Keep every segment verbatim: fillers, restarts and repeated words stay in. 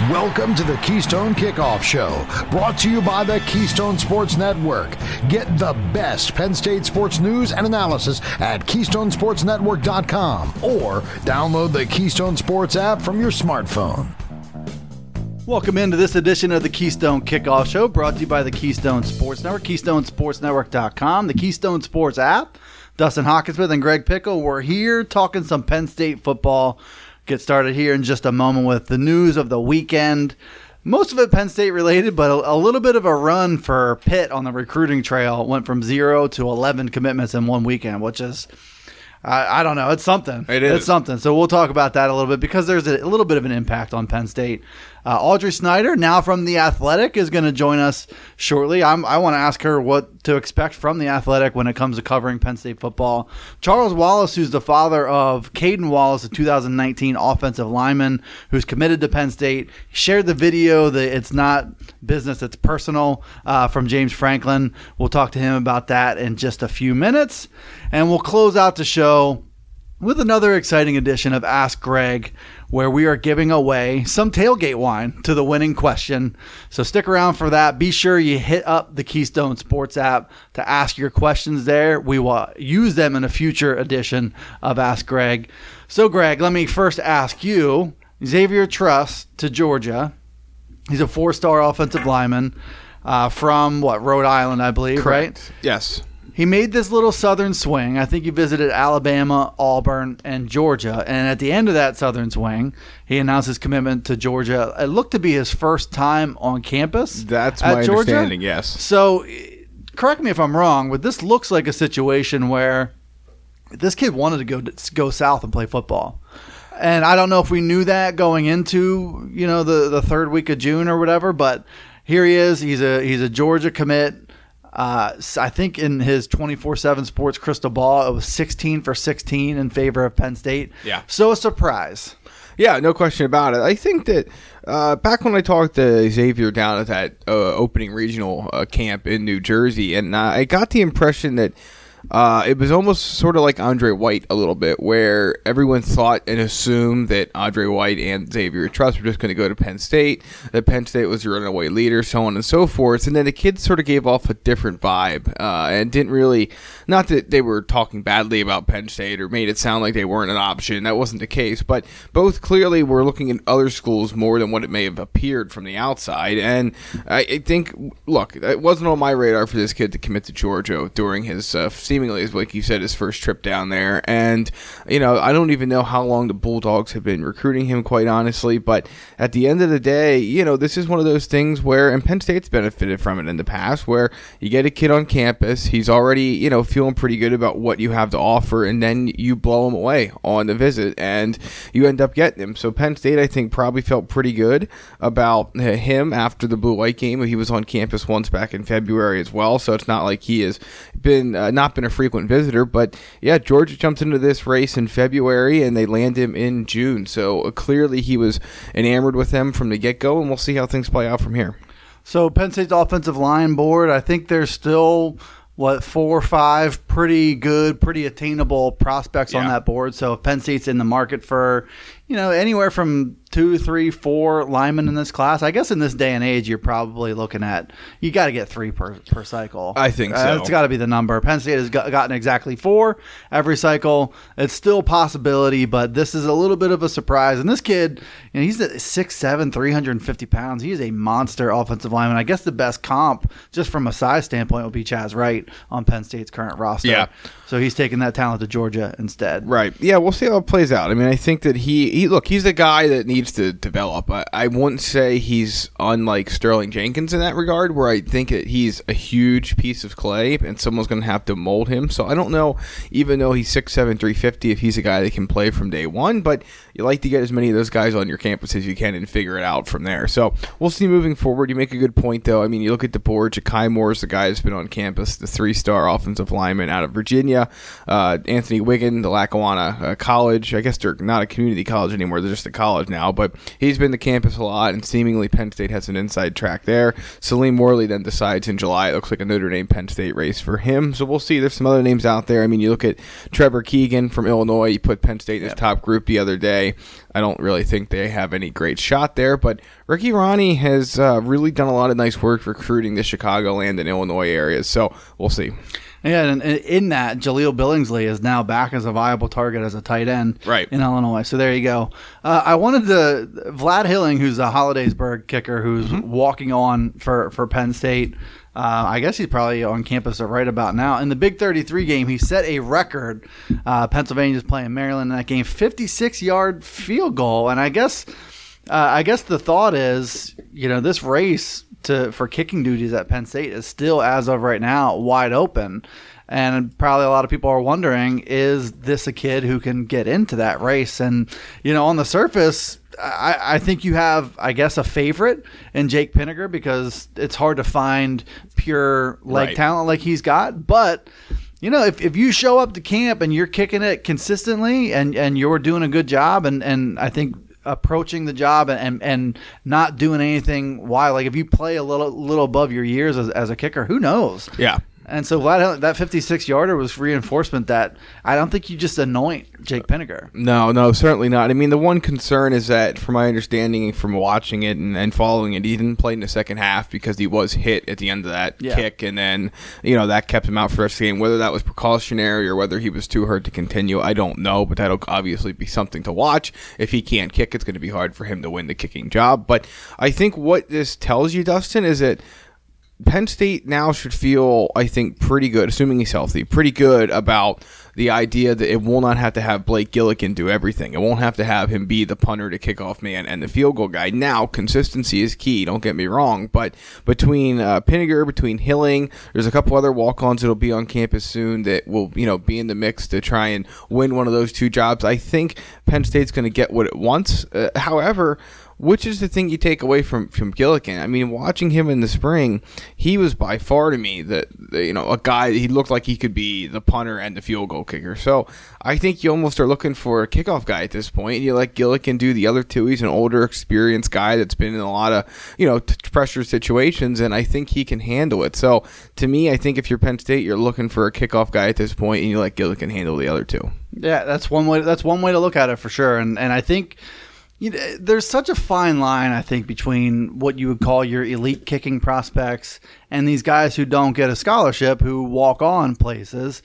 Welcome to the Keystone Kickoff Show, brought to you by the Keystone Sports Network. Get the best Penn State sports news and analysis at keystone sports network dot com or download the Keystone Sports app from your smartphone. Welcome into this edition of the Keystone Kickoff Show, brought to you by the Keystone Sports Network, keystone sports network dot com, the Keystone Sports app. Dustin Hawkinsmith and Greg Pickle, we're here talking some Penn State football. Get started here in just a moment with the news of the weekend. Most of it Penn State related, but a, a little bit of a run for Pitt on the recruiting trail. Went from zero to eleven commitments in one weekend, which is, I, I don't know, it's something. It is. It's something. So we'll talk about that a little bit because there's a, a little bit of an impact on Penn State. Uh, Audrey Snyder, now from The Athletic, is going to join us shortly. I'm, I want to ask her what to expect from The Athletic when it comes to covering Penn State football. Charles Wallace, who's the father of Caden Wallace, a two thousand nineteen offensive lineman who's committed to Penn State, shared the video that it's not business, it's personal, uh, from James Franklin. We'll talk to him about that in just a few minutes. And we'll close out the show with another exciting edition of Ask Greg, where we are giving away some tailgate wine to the winning question. So stick around for that. Be sure you hit up the Keystone Sports app to ask your questions there. We will use them in a future edition of Ask Greg. So, Greg, let me first ask you, Xavier Truss to Georgia. He's a four-star offensive lineman uh, from, what, Rhode Island, I believe, Correct. Right? Yes. He made this little southern swing. I think he visited Alabama, Auburn, and Georgia. And at the end of that southern swing, he announced his commitment to Georgia. It looked to be his first time on campus. That's at my Georgia. understanding, yes. So, correct me if I'm wrong, but this looks like a situation where this kid wanted to go go south and play football. And I don't know if we knew that going into, you know, the, the third week of June or whatever, but here he is. He's a he's a Georgia commit. Uh, I think in his twenty-four seven Sports Crystal Ball, it was sixteen for sixteen in favor of Penn State. Yeah. So a surprise. Yeah, no question about it. I think that uh, back when I talked to Xavier down at that uh, opening regional uh, camp in New Jersey, and uh, I got the impression that Uh, it was almost sort of like Andre White a little bit, where everyone thought and assumed that Andre White and Xavier Truss were just going to go to Penn State, that Penn State was the runaway leader, so on and so forth. And then the kids sort of gave off a different vibe uh, and didn't really, not that they were talking badly about Penn State or made it sound like they weren't an option. That wasn't the case. But both clearly were looking at other schools more than what it may have appeared from the outside. And I, I think, look, it wasn't on my radar for this kid to commit to Georgia during his uh, seemingly, like you said, his first trip down there. And, you know, I don't even know how long the Bulldogs have been recruiting him, quite honestly. But at the end of the day, you know, this is one of those things where, and Penn State's benefited from it in the past, where you get a kid on campus, he's already, you know, feeling pretty good about what you have to offer, and then you blow him away on the visit, and you end up getting him. So Penn State, I think, probably felt pretty good about him after the Blue-White game. He was on campus once back in February as well, so it's not like he has been uh, not been a frequent visitor. But yeah, Georgia jumped into this race in February and they land him in June, so uh, clearly he was enamored with them from the get-go, and we'll see how things play out from here. So Penn State's offensive line board, I think there's still what, four or five pretty good, pretty attainable prospects yeah. on that board. So if Penn State's in the market for, you know, anywhere from two, three, four linemen in this class, I guess in this day and age, you're probably looking at, you got to get three per, per cycle. I think so. Uh, it's got to be the number. Penn State has got, gotten exactly four every cycle. It's still a possibility, but this is a little bit of a surprise. And this kid, you know, he's at six seven, three hundred fifty pounds. He is a monster offensive lineman. I guess the best comp, just from a size standpoint, would be Chaz Wright on Penn State's current roster. Yeah. So he's taking that talent to Georgia instead. Right. Yeah, we'll see how it plays out. I mean, I think that he, he look, he's a guy that needs to develop. I, I wouldn't say he's unlike Sterling Jenkins in that regard, where I think that he's a huge piece of clay and someone's going to have to mold him. So I don't know, even though he's six seven, three fifty, if he's a guy that can play from day one, but you like to get as many of those guys on your campus as you can and figure it out from there. So we'll see moving forward. You make a good point, though. I mean, you look at the board, Ja'Kai Moore is the guy that's been on campus, the three-star offensive lineman out of Virginia. Uh, Anthony Wiggin, the Lackawanna uh, College. I guess they're not a community college anymore. They're just a college now, but he's been to campus a lot, and seemingly Penn State has an inside track there. Salim Worley then decides in July. It looks like a Notre Dame-Penn State race for him, so we'll see. There's some other names out there. I mean, you look at Trevor Keegan from Illinois. You put Penn State in his top group the other day. I don't really think they have any great shot there. But Ricky Ronnie has uh, really done a lot of nice work recruiting the Chicagoland and Illinois areas. So we'll see. Yeah, and in that, Jaleel Billingsley is now back as a viable target as a tight end right. in Illinois. So there you go. Uh, I wanted to Vlad Hilling, who's a Hollidaysburg kicker, who's mm-hmm. walking on for, for Penn State. Uh, I guess he's probably on campus right about now. In the Big thirty-three game, he set a record. Uh, Pennsylvania's playing Maryland in that game, fifty-six yard field goal. And I guess, uh, I guess the thought is, you know, this race to for kicking duties at Penn State is still, as of right now, wide open. And probably a lot of people are wondering, is this a kid who can get into that race? And, you know, on the surface, I, I think you have, I guess, a favorite in Jake Pinniger because it's hard to find pure leg right. talent like he's got. But, you know, if, if you show up to camp and you're kicking it consistently and, and you're doing a good job, and, and I think approaching the job and, and, and not doing anything wild, like if you play a little little above your years as, as a kicker, who knows? Yeah. And so Vlad, that fifty-six yarder was reinforcement that I don't think you just anoint Jake Pinniger. No, no, certainly not. I mean, the one concern is that, from my understanding, from watching it and, and following it, he didn't play in the second half because he was hit at the end of that yeah. kick, and then, you know, that kept him out for the rest of the game. Whether that was precautionary or whether he was too hurt to continue, I don't know, but that'll obviously be something to watch. If he can't kick, it's going to be hard for him to win the kicking job. But I think what this tells you, Dustin, is that Penn State now should feel, I think, pretty good, assuming he's healthy, pretty good about the idea that it will not have to have Blake Gillikin do everything. It won't have to have him be the punter, to kickoff man, and the field goal guy. Now, consistency is key, don't get me wrong, but between uh, Pinniger, between Hilling, there's a couple other walk-ons that will be on campus soon that will, you know, be in the mix to try and win one of those two jobs. I think Penn State's going to get what it wants. Uh, however, which is the thing you take away from, from Gillikin? I mean, watching him in the spring, he was by far to me that, you know, a guy, he looked like he could be the punter and the field goal kicker. So I think you almost are looking for a kickoff guy at this point. You let Gillikin do the other two. He's an older, experienced guy that's been in a lot of, you know, t- pressure situations, and I think he can handle it. So to me, I think if you're Penn State, you're looking for a kickoff guy at this point, and you let Gillikin handle the other two. Yeah, that's one way. That's one way to look at it for sure. And and I think, you know, there's such a fine line, I think, between what you would call your elite kicking prospects and these guys who don't get a scholarship, who walk on places.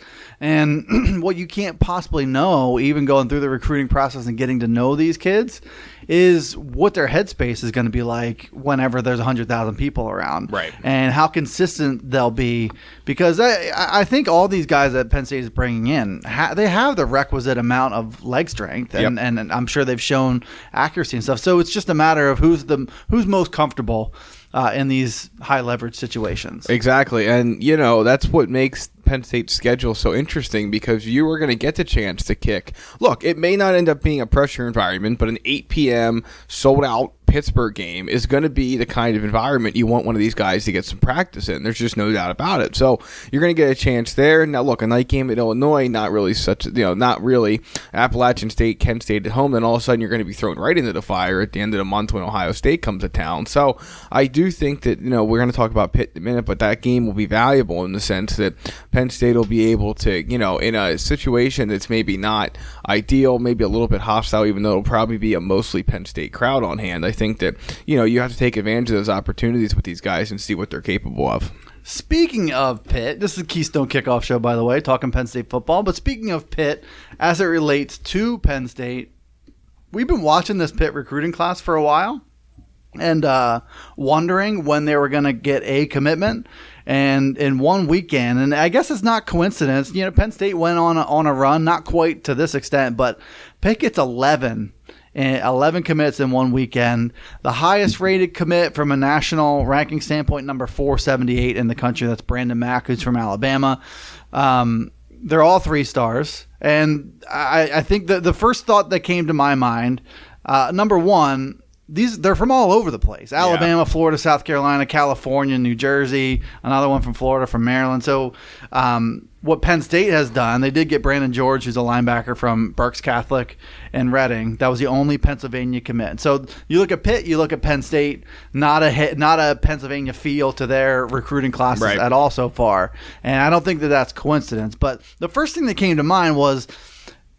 And what you can't possibly know, even going through the recruiting process and getting to know these kids, is what their headspace is going to be like whenever there's one hundred thousand people around. Right. And how consistent they'll be. Because I, I think all these guys that Penn State is bringing in, ha- they have the requisite amount of leg strength. And, yep. and, and I'm sure they've shown accuracy and stuff. So it's just a matter of who's the who's most comfortable Uh, in these high leverage situations. Exactly. And, you know, that's what makes Penn State's schedule so interesting, because you are going to get the chance to kick. Look, it may not end up being a pressure environment, but an eight p.m. sold out Pittsburgh game is going to be the kind of environment you want one of these guys to get some practice in. There's just no doubt about it. So you're going to get a chance there. Now, look, a night game at Illinois, not really such, you know, not really Appalachian State, Kent State at home. Then all of a sudden you're going to be thrown right into the fire at the end of the month when Ohio State comes to town. So I do think that, you know, we're going to talk about Pitt in a minute, but that game will be valuable in the sense that Penn State will be able to, you know, in a situation that's maybe not ideal, maybe a little bit hostile, even though it'll probably be a mostly Penn State crowd on hand. I think that, you know, you have to take advantage of those opportunities with these guys and see what they're capable of. Speaking of Pitt, this is the Keystone Kickoff Show, by the way, talking Penn State football. But speaking of Pitt, as it relates to Penn State, we've been watching this Pitt recruiting class for a while and uh, wondering when they were going to get a commitment. And in one weekend, and I guess it's not coincidence, you know, Penn State went on a, on a run, not quite to this extent, but Pitt gets eleven. eleven commits in one weekend. The highest rated commit from a national ranking standpoint, number four seventy-eight in the country. That's Brandon Mack, who's from Alabama. Um, they're all three stars. And I, I think that the first thought that came to my mind, uh, number one, these they're from all over the place. Alabama, yeah. Florida, South Carolina, California, New Jersey, another one from Florida, from Maryland. So um, what Penn State has done, they did get Brandon George, who's a linebacker from Berks Catholic and Reading. That was the only Pennsylvania commit. So you look at Pitt, you look at Penn State, not a not a Pennsylvania feel to their recruiting classes right. at all so far. And I don't think that that's coincidence. But the first thing that came to mind was,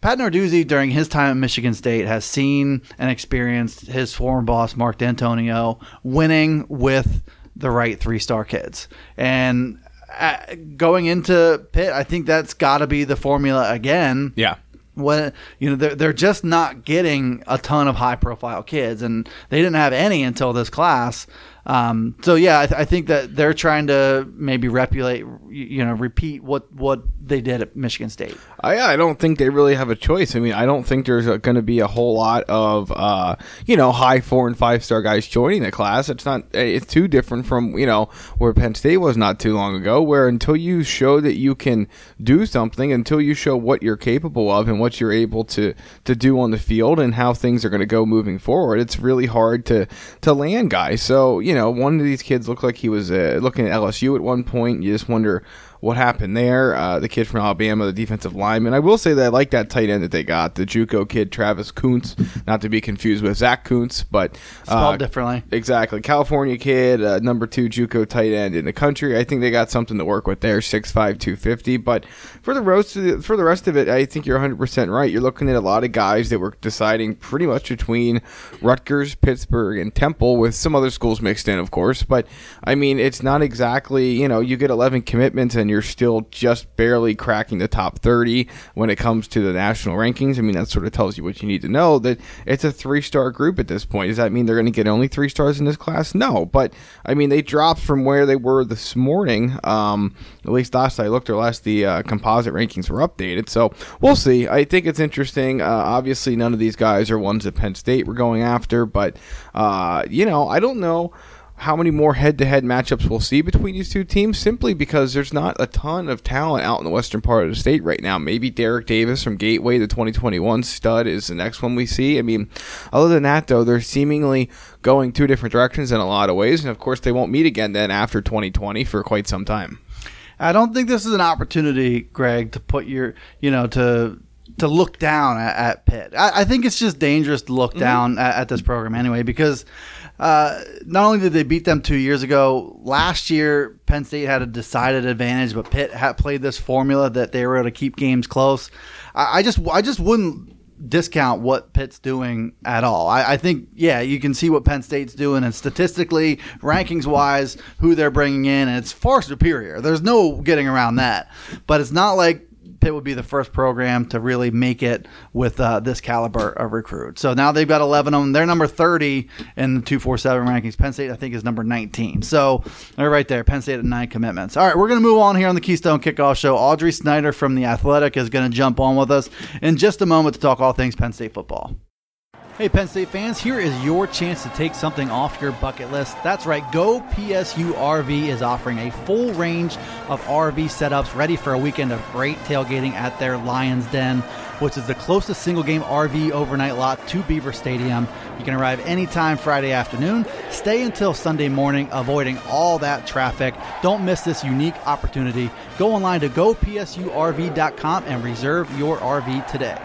Pat Narduzzi, during his time at Michigan State, has seen and experienced his former boss, Mark D'Antonio, winning with the right three-star kids. And uh, going into Pitt, I think that's got to be the formula again. Yeah. When you know they're they're just not getting a ton of high-profile kids, and they didn't have any until this class. Um, so yeah, I, th- I think that they're trying to maybe replicate, you know, repeat what, what they did at Michigan State. I, I don't think they really have a choice. I mean, I don't think there's going to be a whole lot of, uh, you know, high four and five star guys joining the class. It's not, it's too different from, you know, where Penn State was not too long ago, where until you show that you can do something, until you show what you're capable of and what you're able to, to do on the field and how things are going to go moving forward, it's really hard to, to land guys. So, you know, one of these kids looked like he was uh, looking at L S U at one point. You just wonder what happened there. Uh, the kid from Alabama, the defensive lineman. I will say that I like that tight end that they got, the JUCO kid, Travis Kuntz, not to be confused with Zach Kuntz, but uh, spelled differently. Exactly. California kid, uh, number two JUCO tight end in the country. I think they got something to work with there, six five, two fifty. But for the, rest of the, for the rest of it, I think you're one hundred percent right. You're looking at a lot of guys that were deciding pretty much between Rutgers, Pittsburgh, and Temple, with some other schools mixed in, of course. But, I mean, it's not exactly, you know, you get eleven commitments and you're still just barely cracking the top thirty when it comes to the national rankings. I mean, that sort of tells you what you need to know, that it's a three-star group at this point. Does that mean they're going to get only three stars in this class? No, but I mean, they dropped from where they were this morning. Um, at least last I looked, or last the uh, composite rankings were updated. So we'll see. I think it's interesting. Uh, obviously, none of these guys are ones that Penn State were going after, but uh, you know, I don't know how many more head-to-head matchups we'll see between these two teams, simply because there's not a ton of talent out in the western part of the state right now. Maybe Derek Davis from Gateway, the twenty twenty-one stud, is the next one we see. I mean, other than that, though, they're seemingly going two different directions in a lot of ways, and of course they won't meet again then after twenty twenty for quite some time. I don't think this is an opportunity, Greg, to put your, you know, to to look down at, at Pitt. I, I think it's just dangerous to look mm-hmm. down at, at this program anyway, because uh, not only did they beat them two years ago, last year Penn State had a decided advantage, but Pitt had played this formula that they were able to keep games close. I, I just I just wouldn't discount what Pitt's doing at all. I, I think, yeah, you can see what Penn State's doing, and statistically, rankings-wise, who they're bringing in, and it's far superior. There's no getting around that. But it's not like Pitt would be the first program to really make it with uh, this caliber of recruit. So now they've got eleven of them. They're number thirty in the two forty-seven rankings. Penn State, I think, is number nineteen. So they're right there. Penn State at nine commitments. All right, we're going to move on here on the Keystone Kickoff Show. Audrey Snyder from The Athletic is going to jump on with us in just a moment to talk all things Penn State football. Hey, Penn State fans, here is your chance to take something off your bucket list. That's right, Go P S U R V is offering a full range of R V setups ready for a weekend of great tailgating at their Lions Den, which is the closest single-game R V overnight lot to Beaver Stadium. You can arrive anytime Friday afternoon, stay until Sunday morning, avoiding all that traffic. Don't miss this unique opportunity. Go online to go P S U R V dot com and reserve your R V today.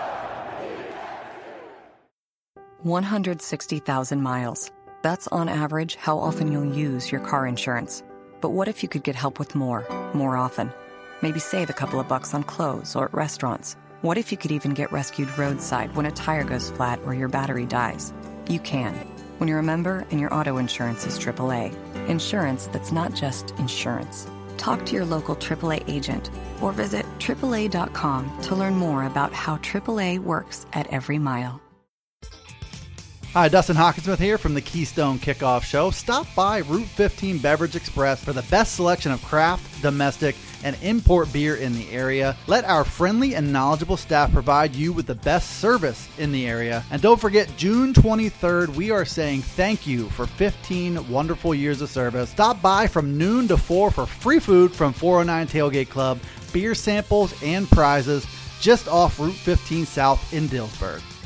one hundred sixty thousand miles. That's on average how often you'll use your car insurance. But what if you could get help with more, more often? Maybe save a couple of bucks on clothes or at restaurants. What if you could even get rescued roadside when a tire goes flat or your battery dies? You can, when you're a member and your auto insurance is triple A. Insurance that's not just insurance. Talk to your local triple A agent or visit triple A dot com to learn more about how triple A works at every mile. Hi, Dustin Hawkinsmith here from the Keystone Kickoff Show. Stop by Route fifteen Beverage Express for the best selection of craft, domestic, and import beer in the area. Let our friendly and knowledgeable staff provide you with the best service in the area. And don't forget, June twenty-third, we are saying thank you for fifteen wonderful years of service. Stop by from noon to four for free food from four oh nine Tailgate Club, beer samples, and prizes just off Route fifteen South in Dillsburg.